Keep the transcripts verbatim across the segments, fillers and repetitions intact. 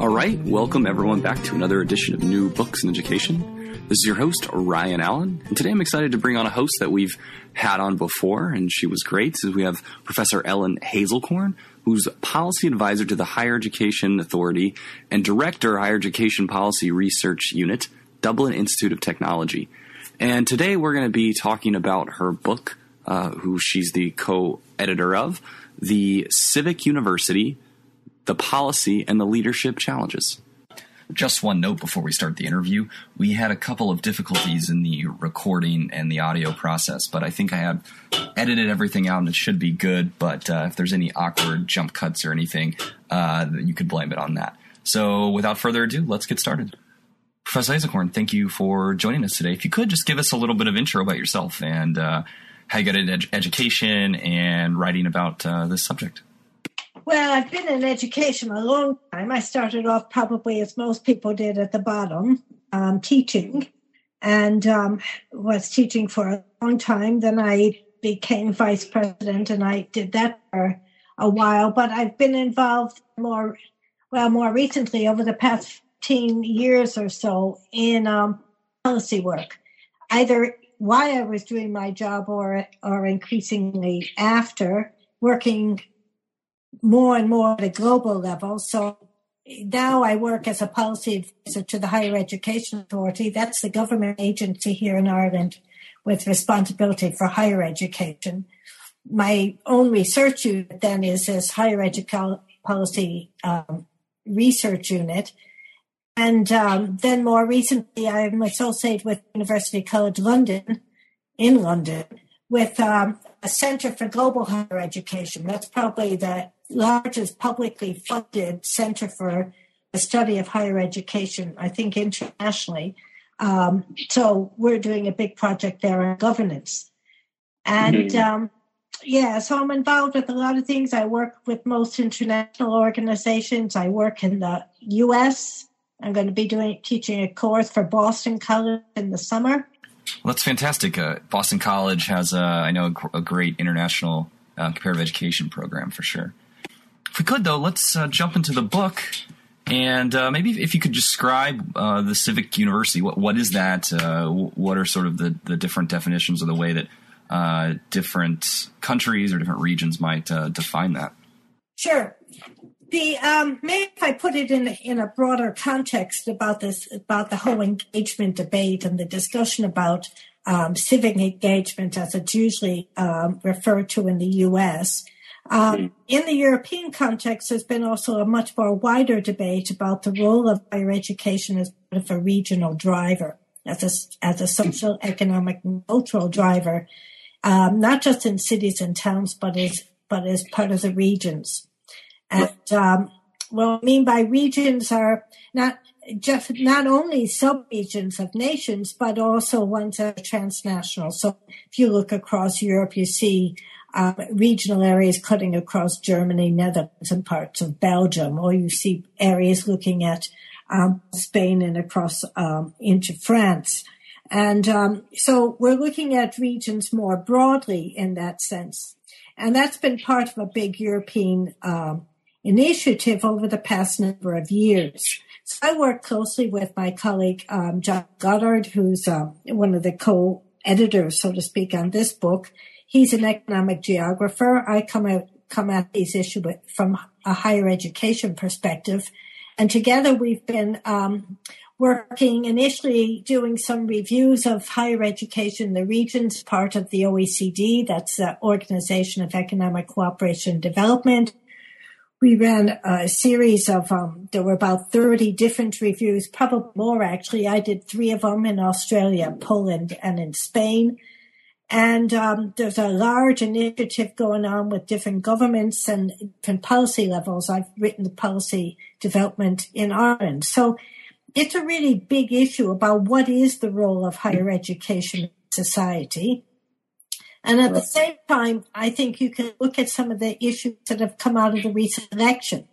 All right, welcome everyone back to another edition of New Books in Education. This is your host, Ryan Allen, and today I'm excited to bring on a host that we've had on before, and she was great. So we have Professor Ellen Hazelcorn, who's Policy Advisor to the Higher Education Authority and Director, Higher Education Policy Research Unit, Dublin Institute of Technology. And today we're going to be talking about her book, uh, who she's the co-editor of, The Civic University, The Policy and the Leadership Challenges. Just one note before we start the interview. We had a couple of difficulties in the recording and the audio process, but I think I have edited everything out and it should be good. But uh, if there's any awkward jump cuts or anything, uh, you could blame it on that. So without further ado, let's get started. Professor Hazelcorn, thank you for joining us today. If you could just give us a little bit of intro about yourself and uh, how you got into ed- education and writing about uh, this subject. Well, I've been in education a long time. I started off probably as most people did at the bottom, um, teaching, and um, was teaching for a long time. Then I became vice president, and I did that for a while. But I've been involved more, well, more recently over the past fifteen years or so in um, policy work, either while I was doing my job or or increasingly after, working more and more at a global level. So now I work as a policy advisor to the Higher Education Authority. That's the government agency here in Ireland with responsibility for higher education. My own research unit then is this Higher Education Policy um, Research Unit. And um, then more recently, I'm associated with University College London in London with um, a Centre for Global Higher Education. That's probably the largest publicly funded center for the study of higher education, I think internationally. Um, so we're doing a big project there on governance. And mm-hmm. um, yeah, so I'm involved with a lot of things. I work with most international organizations. I work in the U S. I'm going to be doing teaching a course for Boston College in the summer. Well, that's fantastic. Uh, Boston College has, uh, I know, a, a great international uh, comparative education program for sure. If we could, though, let's uh, jump into the book, and uh, maybe if you could describe uh, the Civic University. What what is that? Uh, what are sort of the, the different definitions of the way that uh, different countries or different regions might uh, define that? Sure. The um, maybe if I put it in in a broader context about this, about the whole engagement debate and the discussion about um, civic engagement, as it's usually um, referred to in the U S. Um, in the European context, there's been also a much more wider debate about the role of higher education as part of a regional driver, as a, as a social, economic, cultural driver, um, not just in cities and towns, but as, but as part of the regions. And um, what I mean by regions are not just not only sub-regions of nations, but also ones that are transnational. So if you look across Europe, you see Um, regional areas cutting across Germany, Netherlands, and parts of Belgium, or you see areas looking at um, Spain and across um, into France. And um, so we're looking at regions more broadly in that sense. And that's been part of a big European um, initiative over the past number of years. So I work closely with my colleague, um, John Goddard, who's uh, one of the co-editors, so to speak, on this book. He's an economic geographer. I come out, come at these issues from a higher education perspective. And together we've been um, working, initially doing some reviews of higher education in the regions, part of the O E C D, that's the Organization of Economic Cooperation and Development. We ran a series of, um, there were about thirty different reviews, probably more actually. I did three of them in Australia, Poland, and in Spain. And um, there's a large initiative going on with different governments and different policy levels. I've written the policy development in Ireland. So it's a really big issue about what is the role of higher education in society. And at the same time, I think you can look at some of the issues that have come out of the recent election.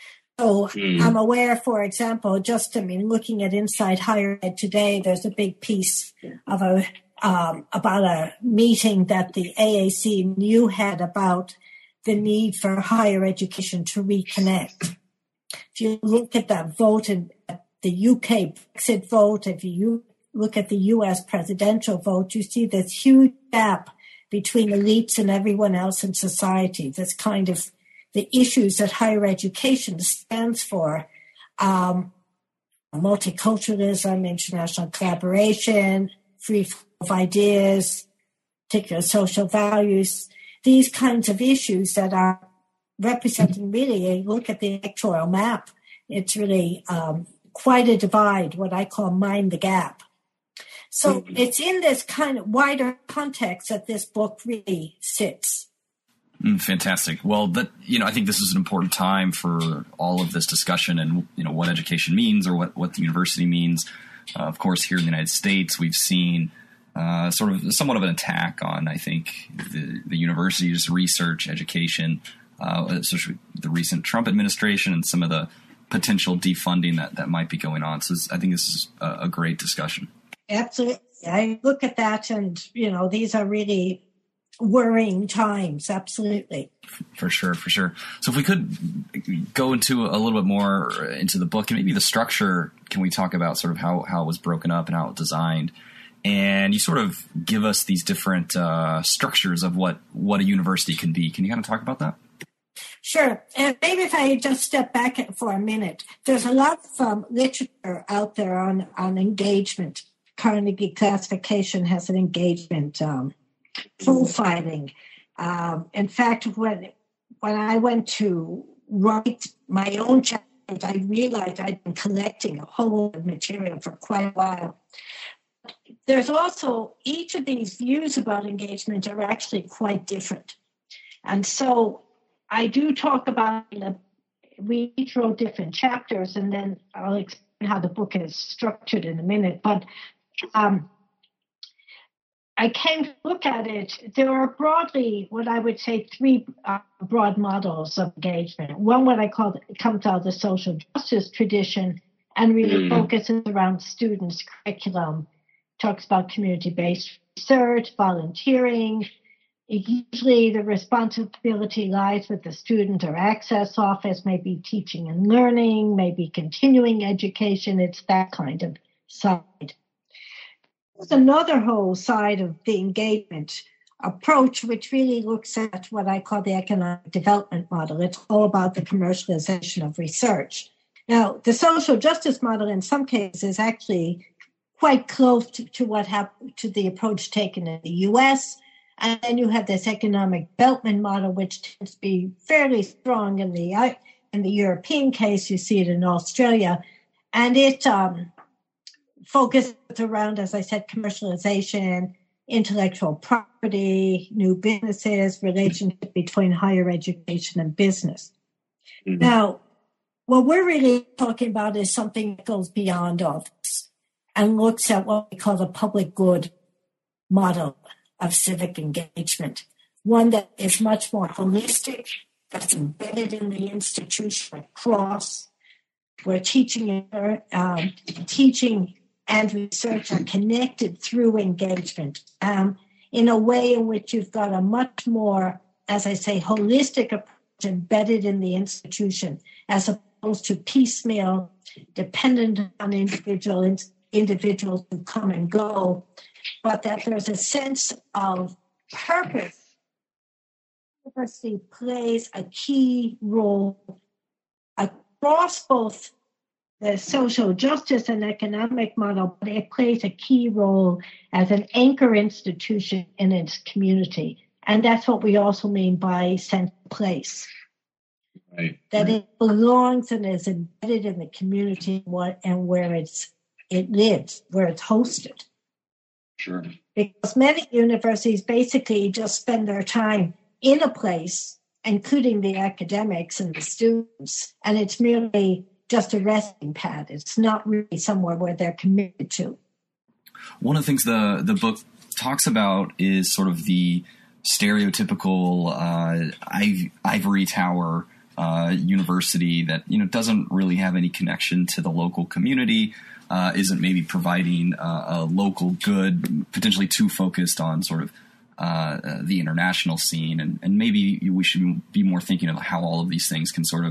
So mm. I'm aware, for example, just, I mean, looking at Inside Higher Ed today, there's a big piece of a, um, about a meeting that the A A C knew had about the need for higher education to reconnect. If you look at that vote in the U K Brexit vote, if you look at the U S presidential vote, you see this huge gap between elites and everyone else in society. This kind of the issues that higher education stands for, um, multiculturalism, international collaboration, free flow of ideas, particular social values, these kinds of issues that are representing really a look at the electoral map. It's really um, quite a divide, what I call mind the gap. So mm-hmm. It's in this kind of wider context that this book really sits. Mm, fantastic. Well, that, you know, I think this is an important time for all of this discussion and, you know, what education means or what, what the university means. Uh, of course, here in the United States, we've seen uh, sort of somewhat of an attack on, I think, the, the university's research, education, uh, especially the recent Trump administration and some of the potential defunding that, that might be going on. So I think this is a, a great discussion. Absolutely. I look at that and, you know, these are really worrying times. Absolutely. For sure. For sure. So if we could go into a little bit more into the book and maybe the structure, can we talk about sort of how, how it was broken up and how it was designed? And you sort of give us these different uh, structures of what, what a university can be. Can you kind of talk about that? Sure. And maybe if I just step back for a minute, there's a lot of um, literature out there on, on engagement. Carnegie Classification has an engagement um, profiling. Um, in fact, when when I went to write my own chapters, I realized I'd been collecting a whole lot of material for quite a while. There's also, each of these views about engagement are actually quite different. And so I do talk about, you know, we each wrote different chapters, and then I'll explain how the book is structured in a minute. But um, I came to look at it. There are broadly what I would say three uh, broad models of engagement. One, what I call it comes out of the social justice tradition and really mm. focuses around students' curriculum, talks about community-based research, volunteering. Usually the responsibility lies with the student or access office, maybe teaching and learning, maybe continuing education. It's that kind of side. There's another whole side of the engagement approach, which really looks at what I call the economic development model. It's all about the commercialization of research. Now, the social justice model in some cases is actually quite close to, to what happened to the approach taken in the U S. And then you have this economic development model, which tends to be fairly strong in the in the European case. You see it in Australia, and it um, focuses around, as I said, commercialization, intellectual property, new businesses, relationship between higher education and business. Mm-hmm. Now, what we're really talking about is something that goes beyond all this and looks at what we call the public good model of civic engagement, one that is much more holistic, that's embedded in the institution across, where teaching, um, teaching and research are connected through engagement um, in a way in which you've got a much more, as I say, holistic approach embedded in the institution, as opposed to piecemeal, dependent on individual individuals who come and go, but that there's a sense of purpose. University plays a key role across both the social justice and economic model, but it plays a key role as an anchor institution in its community. And that's what we also mean by central place. Right. That right. It belongs and is embedded in the community and where it's it lives, where it's hosted. Sure. Because many universities basically just spend their time in a place, including the academics and the students, and it's merely just a resting pad. It's not really somewhere where they're committed to. One of the things the, the book talks about is sort of the stereotypical uh, iv- ivory tower uh, university that, you know, doesn't really have any connection to the local community, uh, isn't maybe providing uh, a local good, potentially too focused on sort of uh, the international scene. And, and maybe we should be more thinking of how all of these things can sort of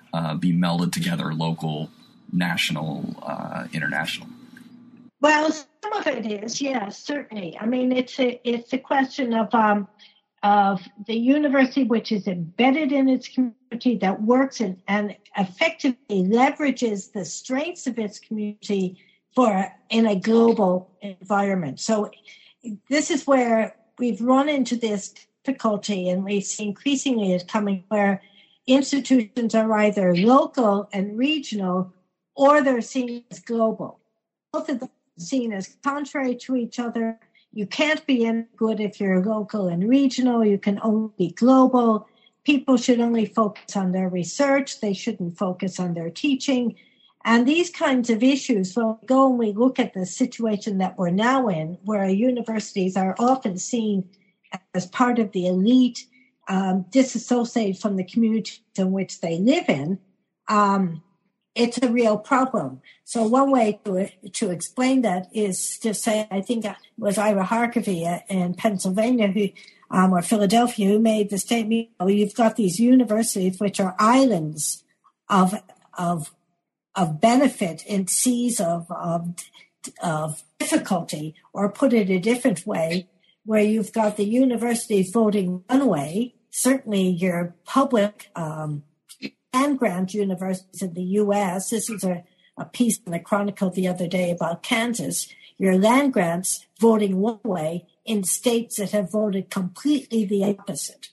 uh, be melded together, local, national, uh, international? Well, some of it is, yes, certainly. I mean, it's a it's a question of um, of the university which is embedded in its community, that works and, and effectively leverages the strengths of its community for in a global environment. So this is where we've run into this difficulty, and we see increasingly it coming, where institutions are either local and regional, or they're seen as global. Both of them are seen as contrary to each other. You can't be any good if you're local and regional. You can only be global. People should only focus on their research. They shouldn't focus on their teaching. And these kinds of issues, when we go and we look at the situation that we're now in, where universities are often seen as part of the elite, um, disassociated from the communities in which they live in, um, it's a real problem. So one way to to explain that is to say, I think it was Ira Harkavy in Pennsylvania who, um, or Philadelphia, who made the statement, well, you've got these universities which are islands of of of benefit in seas of, of of difficulty, or put it a different way, where you've got the universities voting one way, certainly your public um, land grant universities in the U S. This is a, a piece in the Chronicle the other day about Kansas. Your land grants voting one way in states that have voted completely the opposite.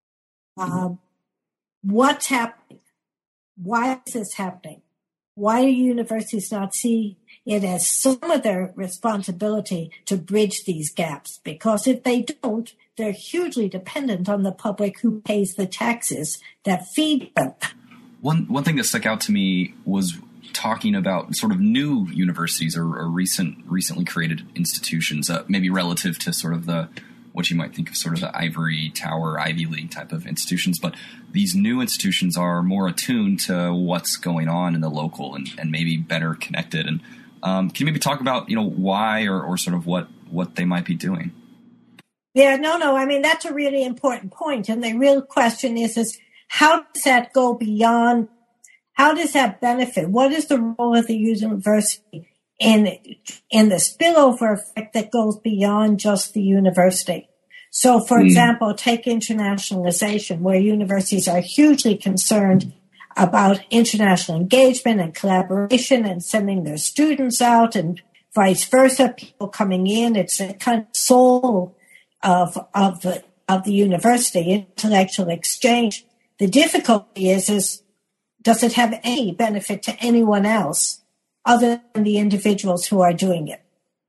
Um, what's happening? Why is this happening? Why do universities not see it as some of their responsibility to bridge these gaps? Because if they don't, they're hugely dependent on the public who pays the taxes that feed them. One one thing that stuck out to me was talking about sort of new universities or, or recent recently created institutions, uh, maybe relative to sort of the what you might think of sort of the ivory tower, Ivy League type of institutions. But these new institutions are more attuned to what's going on in the local and, and maybe better connected. And um, can you maybe talk about, you know, why or, or sort of what, what they might be doing? Yeah, no, no. I mean, that's a really important point. And the real question is, is how does that go beyond, how does that benefit? What is the role of the university in in the spillover effect that goes beyond just the university? So, for mm. example, take internationalization, where universities are hugely concerned about international engagement and collaboration and sending their students out and vice versa, people coming in. It's a kind of soul of of the, of the university, intellectual exchange. The difficulty is, is does it have any benefit to anyone else other than the individuals who are doing it?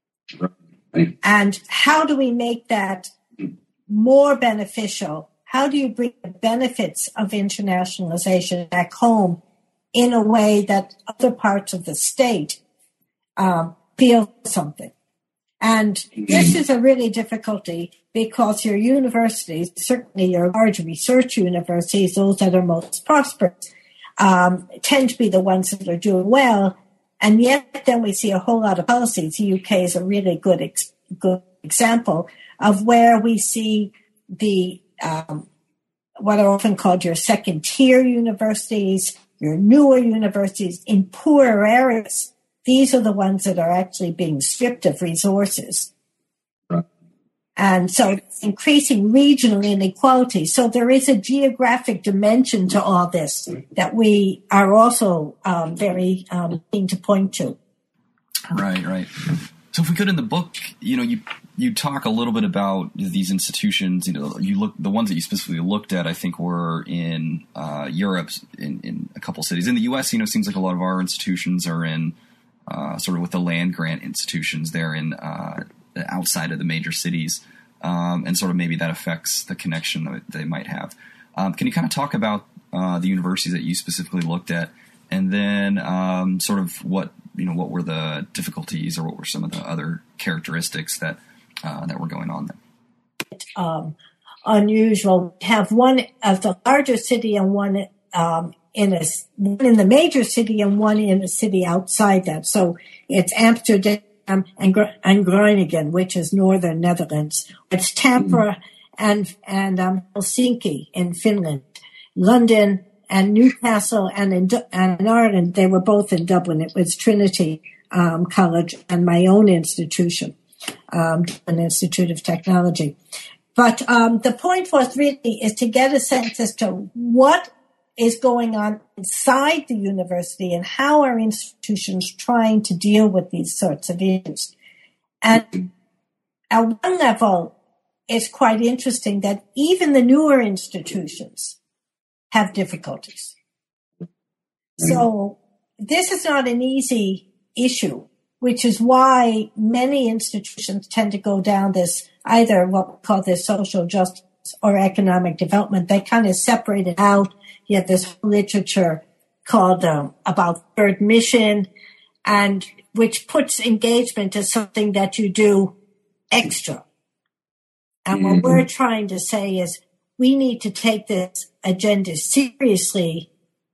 Right. And how do we make that more beneficial? How do you bring the benefits of internationalization back home in a way that other parts of the state um, feel something? And this is a really difficulty, because your universities, certainly your large research universities, those that are most prosperous, um, tend to be the ones that are doing well. And yet then we see a whole lot of policies. The U K is a really good ex- good example of where we see the um, what are often called your second-tier universities, your newer universities in poorer areas. These are the ones that are actually being stripped of resources. Right. And so it's increasing regional inequality. So there is a geographic dimension to all this that we are also um, very um, keen to point to. Right, right. So if we could, in the book, you know, you you talk a little bit about these institutions. You know, you look the ones that you specifically looked at, I think, were in uh, Europe, in, in a couple cities. In the U S, you know, it seems like a lot of our institutions are in uh, sort of with the land grant institutions. They're in uh, outside of the major cities, um, and sort of maybe that affects the connection that they might have. Um, can you kind of talk about uh, the universities that you specifically looked at, and then um, sort of what you know what were the difficulties, or what were some of the other characteristics that uh, that were going on there? Um, unusual. Have one of the larger city and one um, in a one in the major city and one in a city outside that. So it's Amsterdam and and Groningen, which is northern Netherlands. It's Tampere mm. and and um, Helsinki in Finland, London and Newcastle and in, and in Ireland, they were both in Dublin. It was Trinity um, College and my own institution, um, an Institute of Technology. But um, the point was really is to get a sense as to what is going on inside the university and how are institutions trying to deal with these sorts of issues. And at one level, it's quite interesting that even the newer institutions have difficulties. Mm-hmm. So this is not an easy issue, which is why many institutions tend to go down this, either what we call this social justice or economic development. They kind of separate it out. You have this literature called um, about third mission, and which puts engagement as something that you do extra. And what mm-hmm. we're trying to say is we need to take this agenda seriously,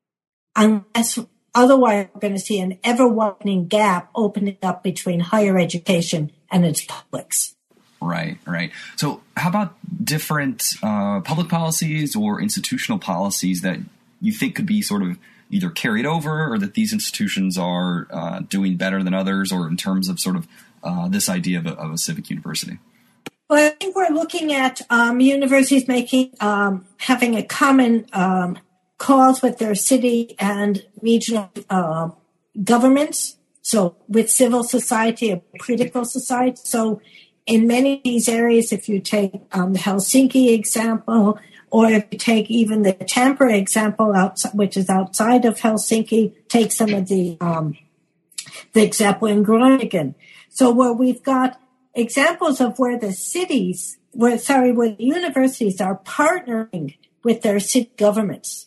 unless otherwise we're going to see an ever-widening gap opening up between higher education and its publics. Right, right. So how about different uh, public policies or institutional policies that you think could be sort of either carried over or that these institutions are uh, doing better than others, or in terms of sort of uh, this idea of a, of a civic university? Well, I think we're looking at um, universities making, um, having a common um, cause with their city and regional uh, governments. So with civil society, a critical society. So in many of these areas, if you take um, the Helsinki example, or if you take even the Tampere example, outside, which is outside of Helsinki, take some of the um, the example in Groningen. So where we've got examples of where the cities, where sorry, where the universities are partnering with their city governments,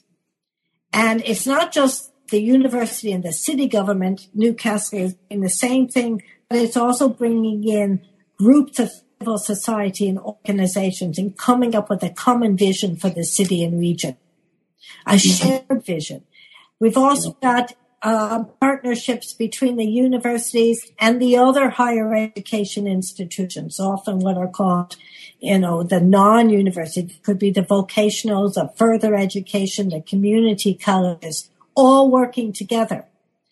and it's not just the university and the city government. Newcastle is doing the same thing, but it's also bringing in groups of civil society and organizations and coming up with a common vision for the city and region, a shared vision. We've also got uh, partnerships between the universities and the other higher education institutions, often what are called, you know, the non-university. It could be the vocationals, the further education, the community colleges, all working together.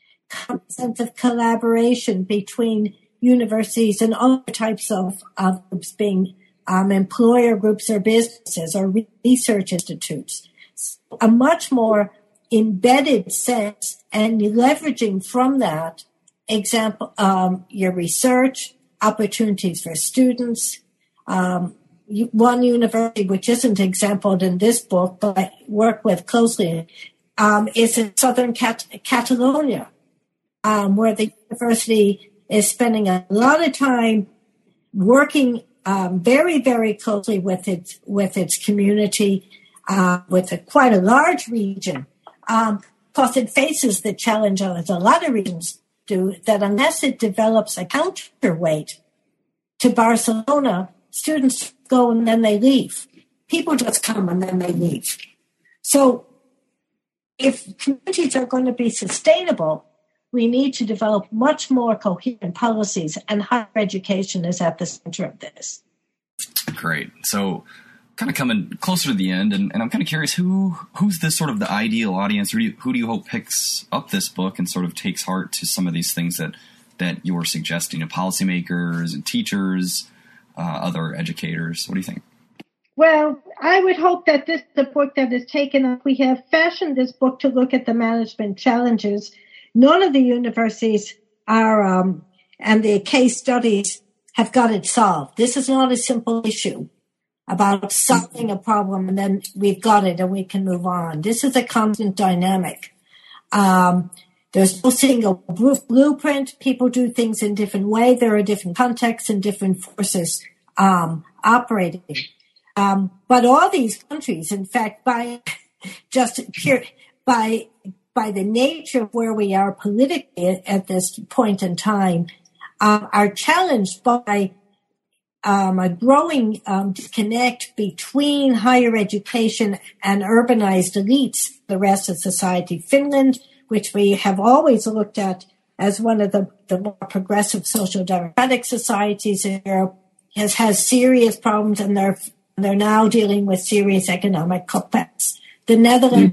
A sense of collaboration between universities and other types of, of groups, being um, employer groups or businesses or research institutes. A much more embedded sense, and leveraging from that example, um, your research, opportunities for students. Um, one university, which isn't exampled in this book, but I work with closely, um, is in southern Cat- Catalonia, um, where the university is spending a lot of time working um, very, very closely with its with its community, uh, with a, quite a large region, um, because it faces the challenge, as a lot of regions do, that unless it develops a counterweight to Barcelona, students go and then they leave. People just come and then they leave. So if communities are going to be sustainable, we need to develop much more coherent policies, and higher education is at the center of this. Great. So kind of coming closer to the end, and, and I'm kind of curious, who who's this sort of the ideal audience? Who do you, who do you hope picks up this book and sort of takes heart to some of these things that, that you're suggesting, to policymakers and teachers, uh, other educators? What do you think? Well, I would hope that this is a book that is taken up. We have fashioned this book to look at the management challenges. None of the universities are, um, and the case studies have got it solved. This is not a simple issue about solving a problem and then we've got it and we can move on. This is a constant dynamic. Um, there's no single blueprint. People do things in different ways. There are different contexts and different forces um, operating. Um, but all these countries, in fact, by just pure, by by the nature of where we are politically at this point in time, uh, are challenged by um, a growing um, disconnect between higher education and urbanized elites, the rest of society. Finland, which we have always looked at as one of the, the more progressive social democratic societies in Europe, has has serious problems, and they're they're now dealing with serious economic cutbacks. The Netherlands mm.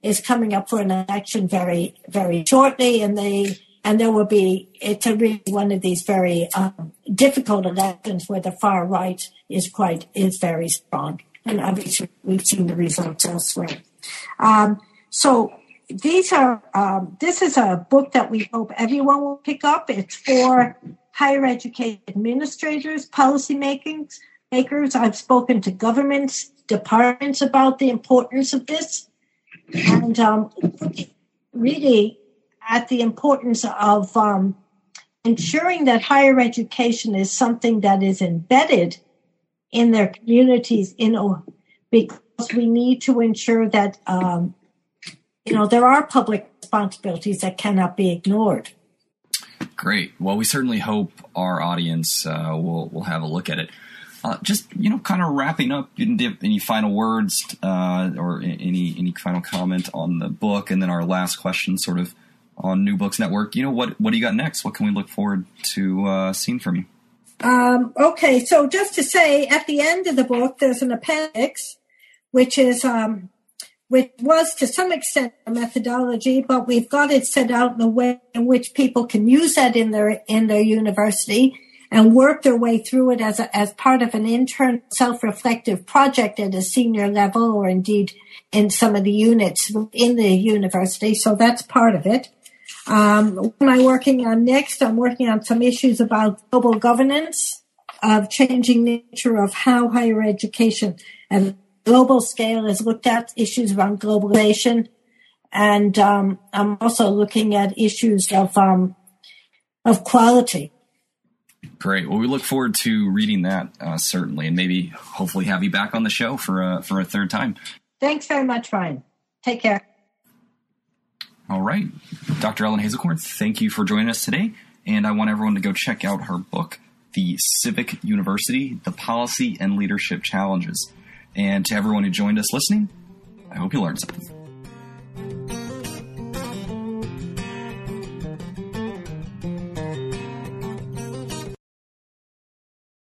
is coming up for an election very, very shortly, and they and there will be it's a really one of these very um, difficult elections where the far right is quite is very strong, and obviously we've seen the results elsewhere. Um, so these are um, this is a book that we hope everyone will pick up. It's for higher education administrators, policy makings, makers. I've spoken to governments, departments about the importance of this, and um, really at the importance of um, ensuring that higher education is something that is embedded in their communities, you know, because we need to ensure that, um, you know, there are public responsibilities that cannot be ignored. Great. Well, we certainly hope our audience uh, will will have a look at it. Uh, just, you know, kind of wrapping up, you didn't have any final words uh, or any any final comment on the book, and then our last question, sort of on New Books Network. You know, what what do you got next? What can we look forward to uh, seeing from you? Um, okay, so just to say, at the end of the book, there's an appendix, which is um, which was to some extent a methodology, but we've got it set out in a way in which people can use that in their in their university and work their way through it as a, as part of an internal self-reflective project at a senior level, or indeed in some of the units in the university. So that's part of it. Um, what am I working on next? I'm working on some issues about global governance, of changing nature of how higher education and global scale is looked at, issues around globalization. And um, I'm also looking at issues of um, of quality. Great. Well, we look forward to reading that, uh, certainly, and maybe hopefully have you back on the show for a, for a third time. Thanks very much, Ryan. Take care. All right. Doctor Ellen Hazelcorn, thank you for joining us today. And I want everyone to go check out her book, The Civic University, The Policy and Leadership Challenges. And to everyone who joined us listening, I hope you learned something.